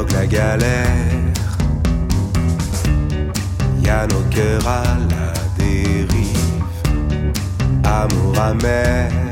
provoque la galère. Y a nos cœurs à la dérive, amour amer.